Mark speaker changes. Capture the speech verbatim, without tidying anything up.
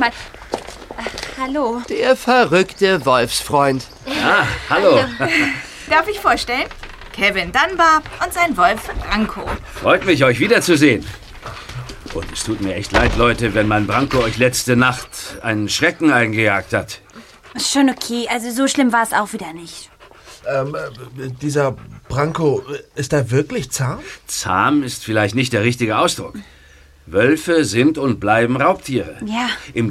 Speaker 1: mal. Ach, hallo.
Speaker 2: Der verrückte Wolfsfreund.
Speaker 3: Ah, hallo.
Speaker 1: hallo.
Speaker 4: Darf ich vorstellen? Kevin Dunbar und sein Wolf Branko.
Speaker 3: Freut mich, euch wiederzusehen. Und es tut mir echt leid, Leute, wenn mein Branko euch letzte Nacht einen Schrecken eingejagt hat.
Speaker 1: Schon okay, also so schlimm war es auch wieder nicht.
Speaker 5: Ähm, dieser Branko, ist er wirklich zahm?
Speaker 3: Zahm ist vielleicht nicht der richtige Ausdruck. Wölfe sind und bleiben Raubtiere.
Speaker 1: Ja.
Speaker 3: Im